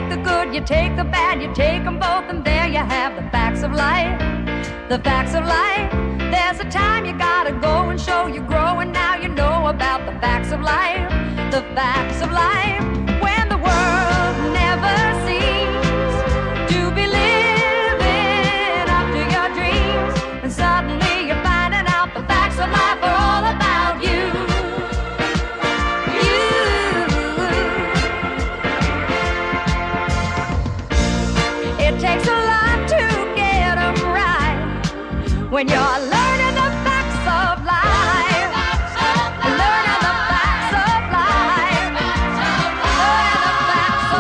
the good, you take the bad, you take them both, and there you have the facts of life. The facts of life. There's a time you gotta go and show you grow, and now you know about the facts of life. The facts of life. When the world never seems to be living up to your dreams, and suddenly you're finding out the facts of life are all about you. It takes a lot to get them right when you're learning the facts of life. Learning the facts of life. Learning the facts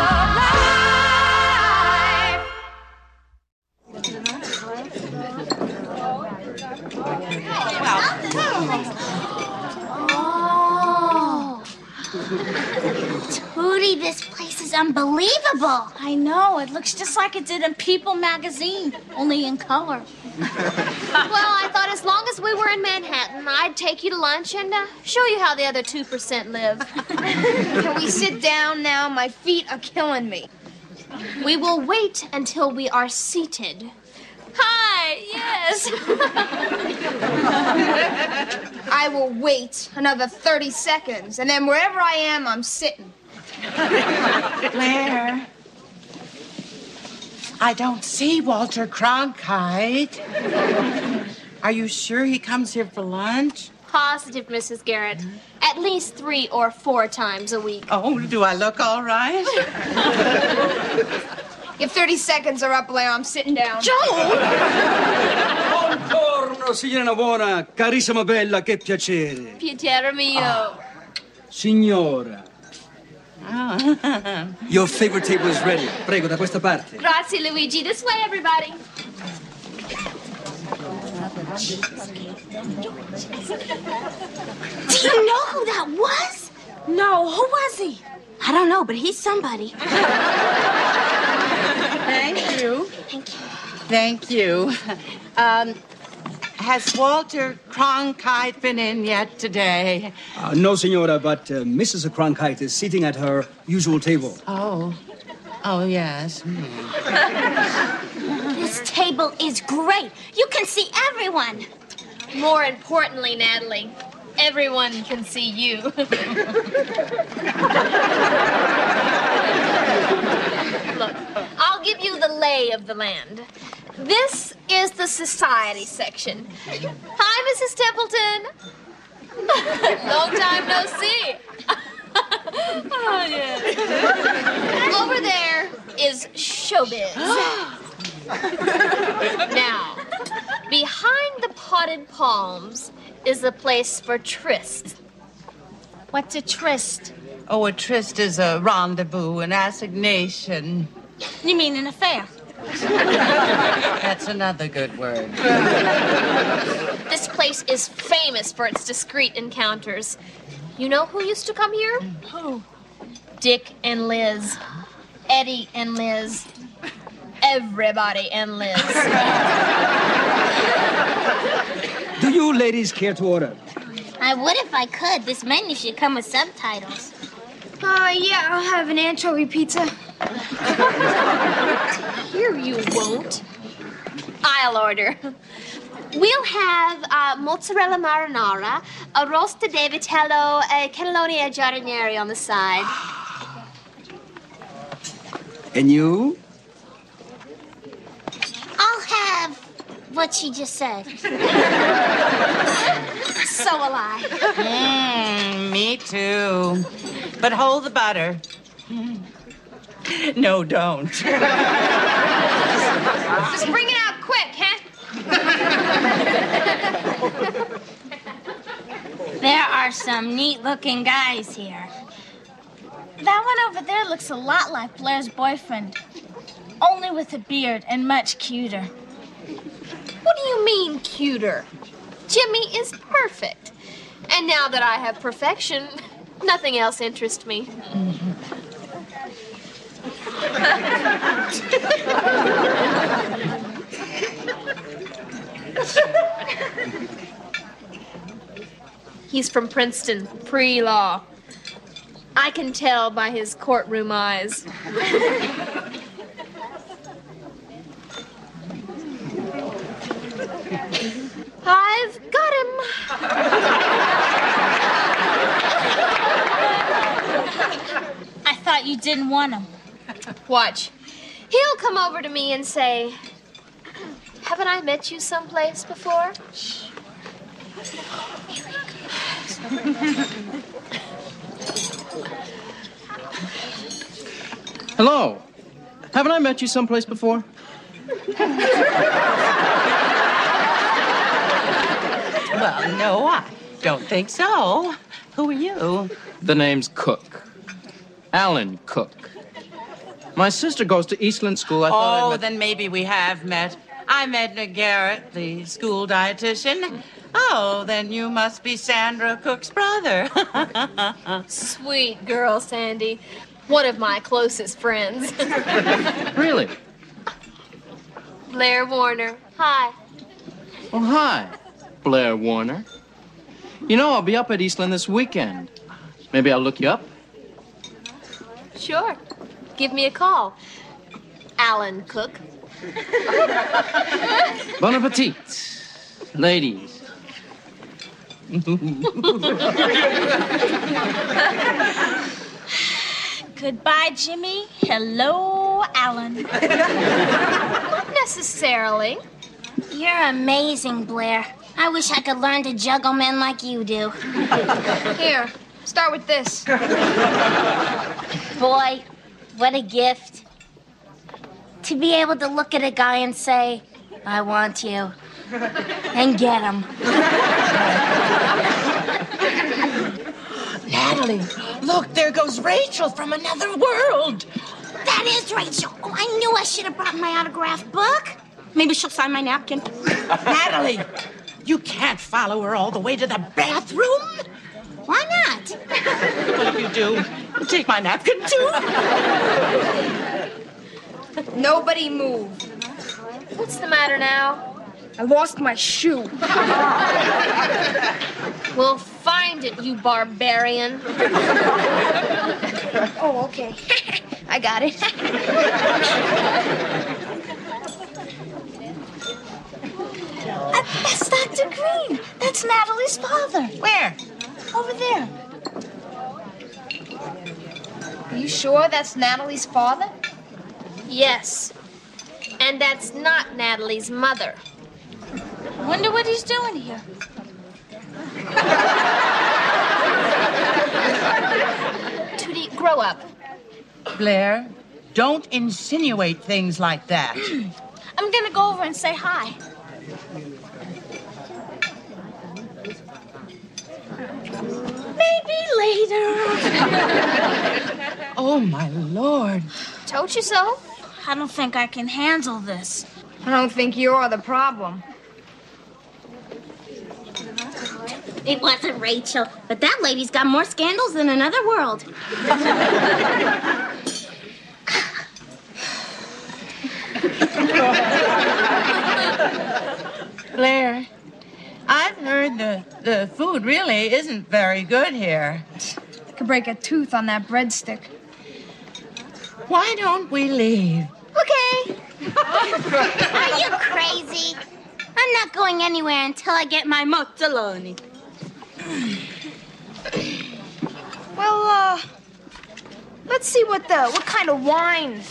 Tootie, this place is unbelievable. I know. It looks just like it did in People magazine, only in color. Well, I thought as long as we were in Manhattan, I'd take you to lunch and show you how the other 2% live. Can we sit down now? My feet are killing me. We will wait until we are seated. Hi, yes. I will wait another 30 seconds, and then wherever I am, I'm sitting. Claire, I don't see Walter Cronkite. Are you sure he comes here for lunch? Positive, Mrs. Garrett. At least 3 or 4 times a week. Oh, do I look all right? If 30 seconds are up, Leo, I'm sitting down. Joe! Buongiorno, signorina buona, carissima bella, che piacere. Piacere mio. Signora. Your favorite table is ready. Prego, da questa parte. Grazie, Luigi. This way, everybody. Do you know who that was? No, who was he? I don't know, but he's somebody. Thank you. Thank you. Thank you. Has Walter Cronkite been in yet today? No, signora, but Mrs. Cronkite is sitting at her usual table. Oh. Oh, yes. This table is great. You can see everyone. More importantly, Natalie, everyone can see you. Look, I'll give you the lay of the land. This is the society section. Hi, Mrs. Templeton. Long time no see. Oh, yeah. Over there is showbiz. Now, behind the potted palms is a place for tryst. What's a tryst? Oh, a tryst is a rendezvous, an assignation. You mean an affair? That's another good word. This place is famous for its discreet encounters. You know who used to come here? Who? Dick and Liz. Eddie and Liz. Everybody and Liz. Do you ladies care to order? I would if I could. This menu should come with subtitles. Yeah, I'll have an anchovy pizza. Here you won't. I'll order. We'll have mozzarella marinara, a rosta di vitello, a cannelloni e giardinieri on the side. And you? I'll have what she just said. So will I. Me too. But hold the butter. No, don't. Just bring it out quick, huh? There are some neat-looking guys here. That one over there looks a lot like Blair's boyfriend. Only with a beard and much cuter. What do you mean, cuter? Jimmy is perfect. And now that I have perfection, nothing else interests me. He's from Princeton, pre-law. I can tell by his courtroom eyes. I've got him. I thought you didn't want him. Watch. He'll come over to me and say, haven't I met you someplace before? Hello. Haven't I met you someplace before? Well, no, I don't think so. Who are you? The name's Cook. Alan Cook. My sister goes to Eastland School. I thought I met... Then maybe we have met. I'm Edna Garrett, the school dietitian. Oh, then you must be Sandra Cook's brother. Sweet girl, Sandy. One of my closest friends. Really? Blair Warner. Hi. Oh, hi, Blair Warner. You know, I'll be up at Eastland this weekend. Maybe I'll look you up. Sure. Give me a call. Alan Cook. Bon appetit, ladies. Goodbye, Jimmy. Hello, Alan. Not necessarily. You're amazing, Blair. I wish I could learn to juggle men like you do. Here, start with this. Boy, what a gift. To be able to look at a guy and say, I want you. And get him. Natalie, look, there goes Rachel from another world. That is Rachel. Oh, I knew I should have brought my autograph book. Maybe she'll sign my napkin. Natalie, you can't follow her all the way to the bathroom. Why not? What if you do? Take my napkin, too. Nobody move. What's the matter now? I lost my shoe. We'll find it, you barbarian. Oh, okay. I got it. That's Dr. Green. That's Natalie's father. Where? Over there. Are you sure that's Natalie's father? Yes. And that's not Natalie's mother. Wonder what he's doing here. Tootie, grow up. Blair, don't insinuate things like that. I'm gonna go over and say hi. Maybe later. Oh, my Lord. Told you so. I don't think I can handle this. I don't think you're the problem. It wasn't Rachel, but that lady's got more scandals than another world. Blair, I've heard the food really isn't very good here. I could break a tooth on that breadstick. Why don't we leave? Okay. Are you crazy? I'm not going anywhere until I get my mozzoloni. Well, let's see what kind of wine.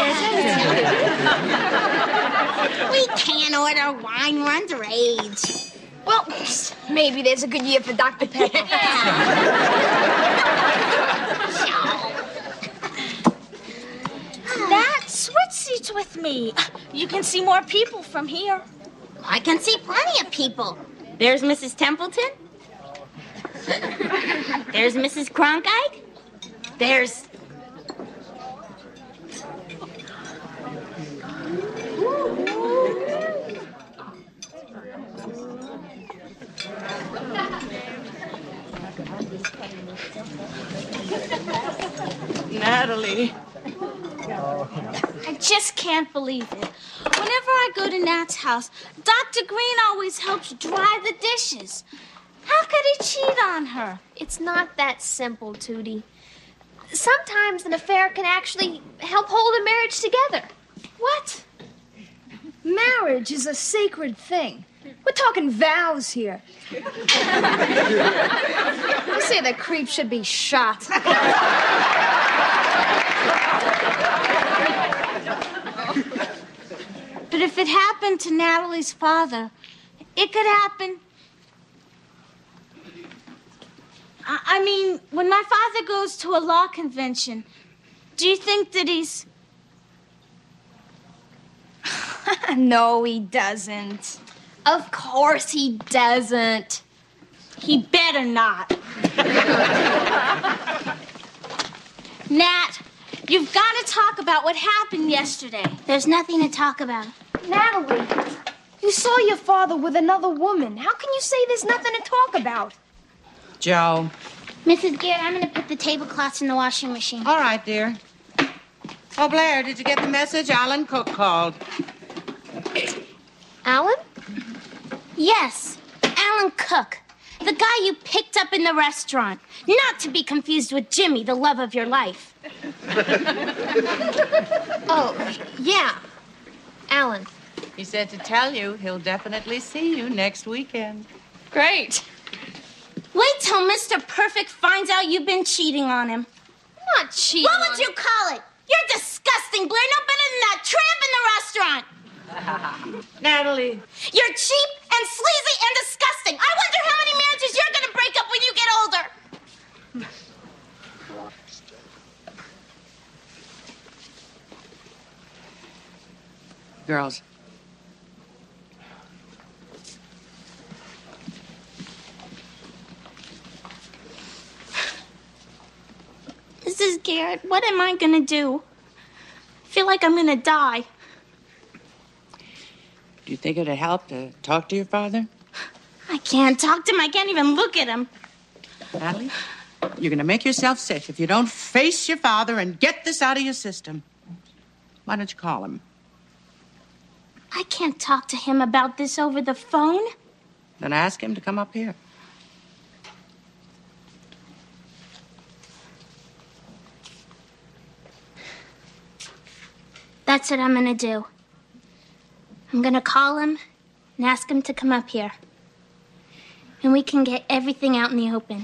We can't order wine. We're underage. Well, maybe there's a good year for Dr. Pepper. Nat, switch seats with me. You can see more people from here. I can see plenty of people. There's Mrs. Templeton. There's Mrs. Cronkite. There's... Natalie. I just can't believe it. Whenever I go to Nat's house, Dr. Green always helps dry the dishes. How could he cheat on her? It's not that simple, Tootie. sometimes an affair can actually help hold a marriage together. What? Marriage is a sacred thing. We're talking vows here. I say the creep should be shot. But if it happened to Natalie's father, it could happen. I mean, when my father goes to a law convention, do you think that he's... No, he doesn't. Of course he doesn't. He better not. Nat, you've got to talk about what happened yesterday. There's nothing to talk about. Natalie, you saw your father with another woman. How can you say there's nothing to talk about? Joe. Mrs. Garrett, I'm going to put the tablecloths in the washing machine. All right, dear. Oh, Blair, did you get the message? Alan Cook called. Alan? Yes, Alan Cook. The guy you picked up in the restaurant. Not to be confused with Jimmy, the love of your life. Oh, yeah. Alan. He said to tell you he'll definitely see you next weekend. Great. Wait till Mr. Perfect finds out you've been cheating on him. I'm not cheating. What would you call it? You're disgusting, Blair. No better than that tramp in the restaurant. Natalie. You're cheap and sleazy and disgusting. I wonder how many marriages you're going to break up when you get older. Girls. Mrs. Garrett, what am I going to do? I feel like I'm going to die. Do you think it'd help to talk to your father? I can't talk to him. I can't even look at him. Natalie, you're going to make yourself sick if you don't face your father and get this out of your system. Why don't you call him? I can't talk to him about this over the phone. Then ask him to come up here. That's what I'm going to do. I'm going to call him and ask him to come up here. And we can get everything out in the open.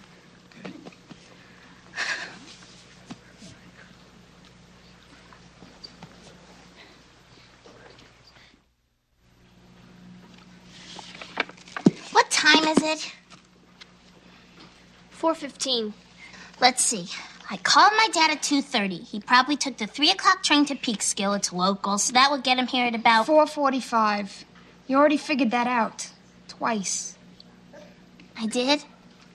What time is it? 4:15. Let's see. I called my dad at 2:30. He probably took the 3 o'clock train to Peekskill. It's local, so that will get him here at about... 4:45. You already figured that out. Twice. I did?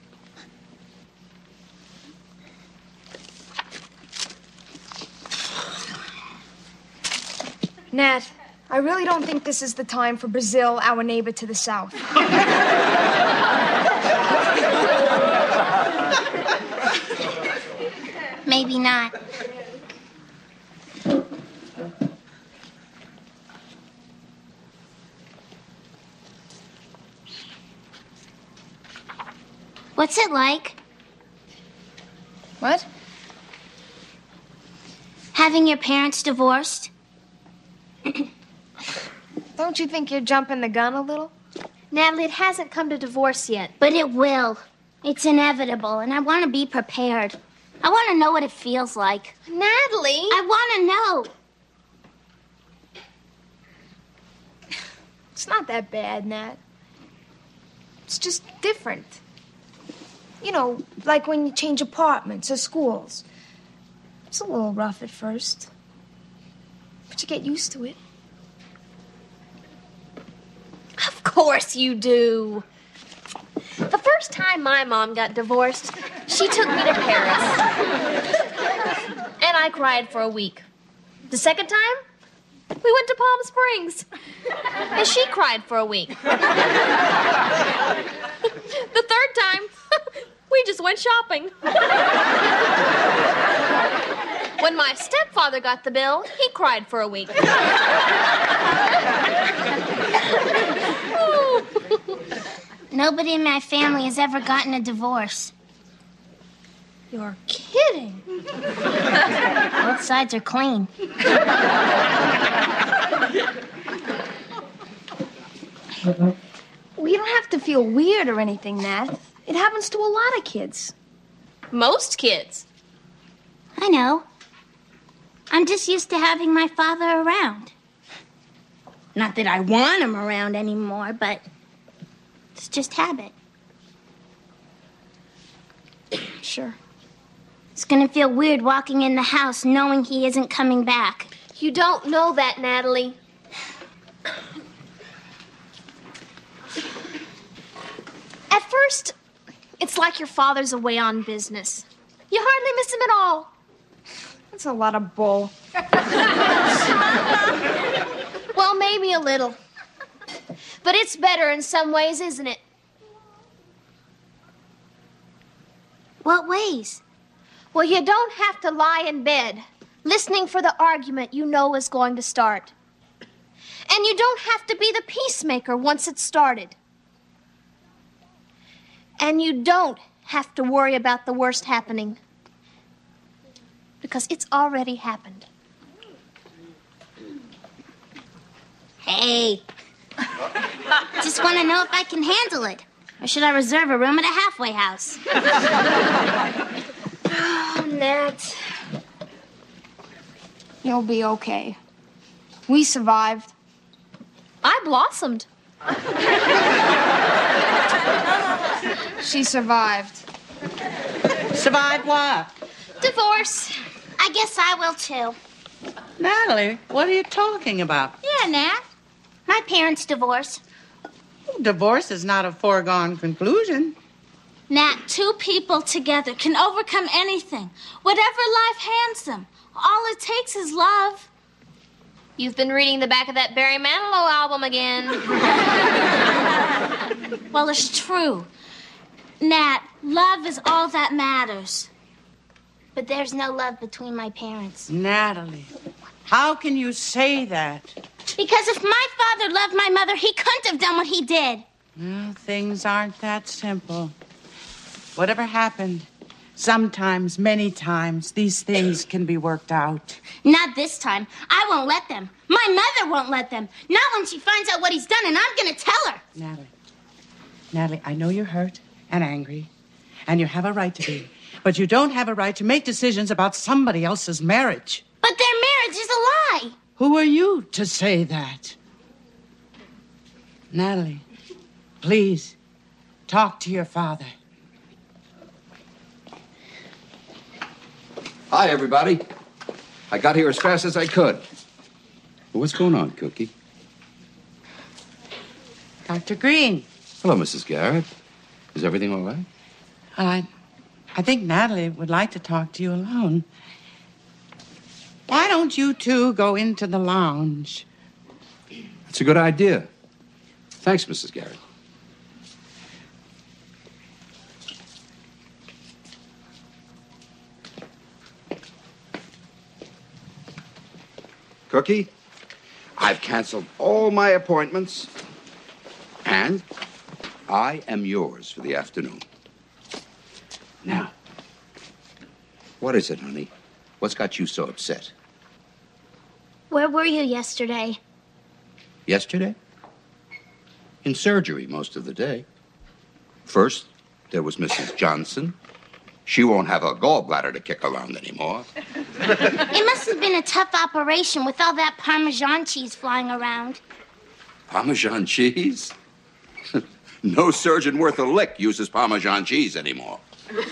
Nat, I really don't think this is the time for Brazil, our neighbor to the south. Maybe not. What's it like? What? Having your parents divorced? Don't you think you're jumping the gun a little? Natalie, it hasn't come to divorce yet. But it will. It's inevitable, and I want to be prepared. I want to know what it feels like. Natalie! I want to know. It's not that bad, Nat. It's just different. You know, like when you change apartments or schools. It's a little rough at first. But you get used to it. Of course you do. The first time my mom got divorced, she took me to Paris. And I cried for a week. The second time, we went to Palm Springs. And she cried for a week. The third time, we just went shopping. When my stepfather got the bill, he cried for a week. Nobody in my family has ever gotten a divorce. You're kidding. kidding. Both sides are clean. Well, you don't have to feel weird or anything, Nat. It happens to a lot of kids. Most kids. I know. I'm just used to having my father around. Not that I want him around anymore, but it's just habit. Sure. It's gonna feel weird walking in the house knowing he isn't coming back. You don't know that, Natalie. At first, it's like your father's away on business. You hardly miss him at all. That's a lot of bull. Well, maybe a little. But it's better in some ways, isn't it? What ways? Well, you don't have to lie in bed listening for the argument you know is going to start. And you don't have to be the peacemaker once it's started. And you don't have to worry about the worst happening. Because it's already happened. Hey. Just want to know if I can handle it. Or should I reserve a room at a halfway house? Oh, Nat. You'll be okay. We survived. I blossomed. She survived. Survive what? Divorce. I guess I will too. Natalie, what are you talking about? Yeah, Nat. My parents divorced. Divorce is not a foregone conclusion. Nat, two people together can overcome anything. Whatever life hands them. All it takes is love. You've been reading the back of that Barry Manilow album again. Well, it's true. Nat, love is all that matters. But there's no love between my parents. Natalie, how can you say that? Because if my father loved my mother, he couldn't have done what he did. Well, things aren't that simple. Whatever happened, sometimes, many times, these things can be worked out. Not this time. I won't let them. My mother won't let them. Not when she finds out what he's done, and I'm going to tell her. Natalie, I know you're hurt and angry, and you have a right to be. But you don't have a right to make decisions about somebody else's marriage. But their marriage is a lie. Who are you to say that? Natalie, please, talk to your father. Hi, everybody. I got here as fast as I could. Well, what's going on, Cookie? Dr. Green. Hello, Mrs. Garrett. Is everything all right? Well, I think Natalie would like to talk to you alone. Why don't you two go into the lounge? That's a good idea. Thanks, Mrs. Garrett. Cookie, I've canceled all my appointments, and I am yours for the afternoon. Now, what is it, honey? What's got you so upset? Where were you yesterday? Yesterday? In surgery most of the day. First, there was Mrs. Johnson. She won't have a gallbladder to kick around anymore. It must have been a tough operation with all that Parmesan cheese flying around. Parmesan cheese? No surgeon worth a lick uses Parmesan cheese anymore.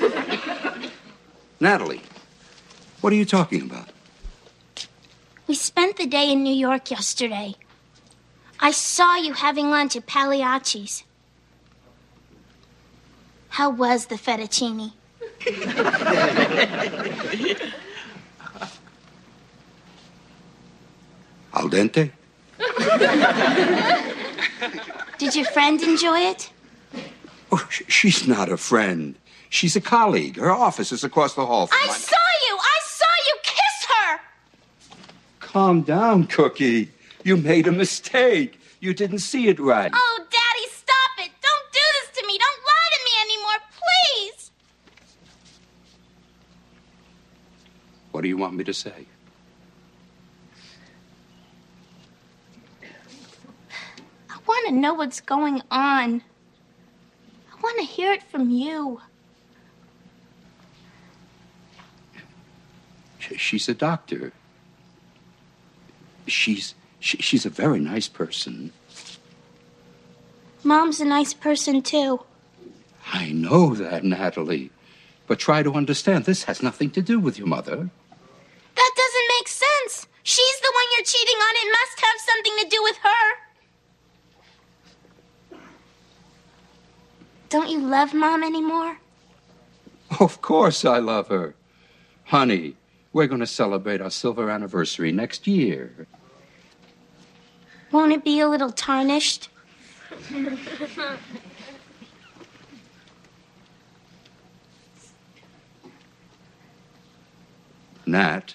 Natalie, what are you talking about? We spent the day in New York yesterday. I saw you having lunch at Pagliacci's. How was the fettuccine? Al dente? Did your friend enjoy it? Oh, she's not a friend. She's a colleague. Her office is across the hall from I saw you kiss her! Calm down, Cookie. You made a mistake. You didn't see it right. Oh, Daddy, stop it. Don't do this to me. Don't lie to me anymore, please. What do you want me to say? I want to know what's going on. I want to hear it from you. She's a doctor. She's a very nice person. Mom's a nice person, too. I know that, Natalie. But try to understand, this has nothing to do with your mother. That doesn't make sense. She's the one you're cheating on. It must have something to do with her. Don't you love Mom anymore? Of course I love her. Honey, we're going to celebrate our silver anniversary next year. Won't it be a little tarnished? Nat,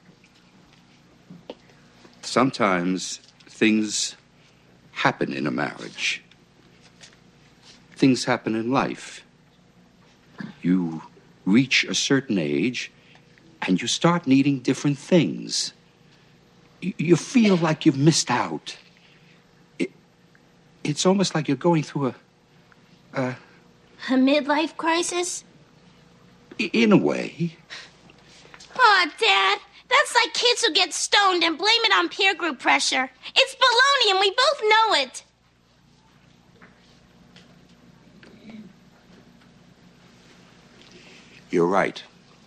sometimes things happen in a marriage. Things happen in life. You reach a certain age and you start needing different things. You feel like you've missed out. It's almost like you're going through A midlife crisis? in a way. Aw, Dad, that's like kids who get stoned and blame it on peer group pressure. It's baloney and we both know it. You're right.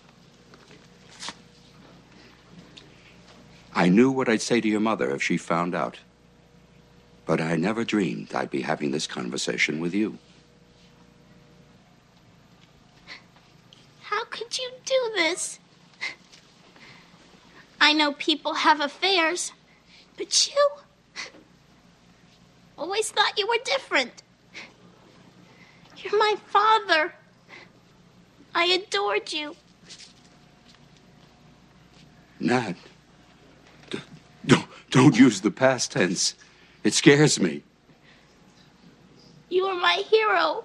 I knew what I'd say to your mother if she found out. But I never dreamed I'd be having this conversation with you. How could you do this? I know people have affairs, but you always thought you were different. You're my father. I adored you. Nat, don't use the past tense. It scares me. You were my hero.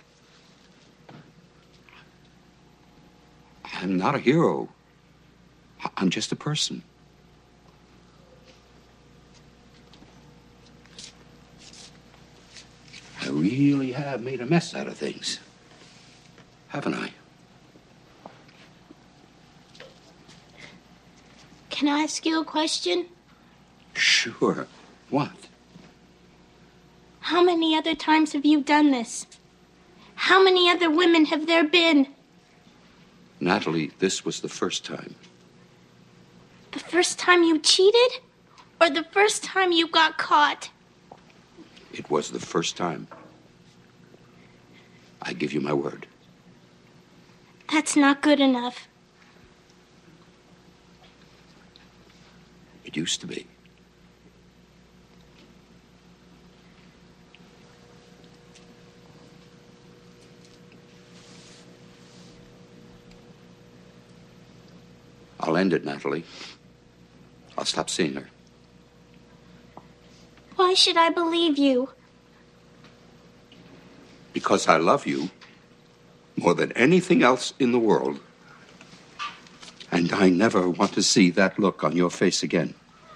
I'm not a hero. I'm just a person. I really have made a mess out of things, haven't I? Can I ask you a question? Sure. What? How many other times have you done this? How many other women have there been? Natalie, this was the first time. The first time you cheated? Or the first time you got caught? It was the first time. I give you my word. That's not good enough. It used to be. I'll end it, Natalie. I'll stop seeing her. Why should I believe you? Because I love you more than anything else in the world. And I never want to see that look on your face again.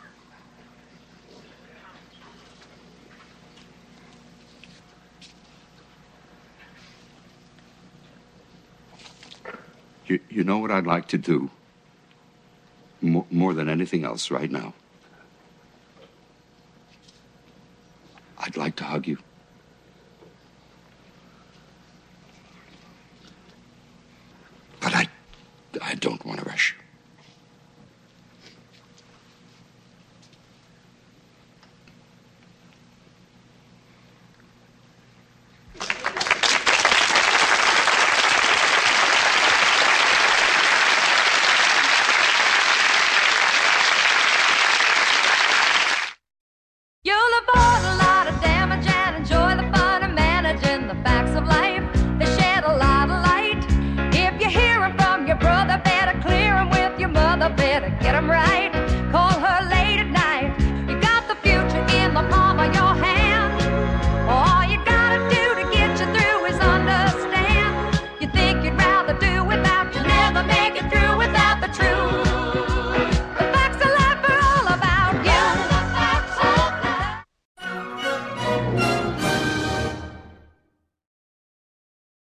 You know what I'd like to do? More than anything else right now. I'd like to hug you. But I don't want to rush.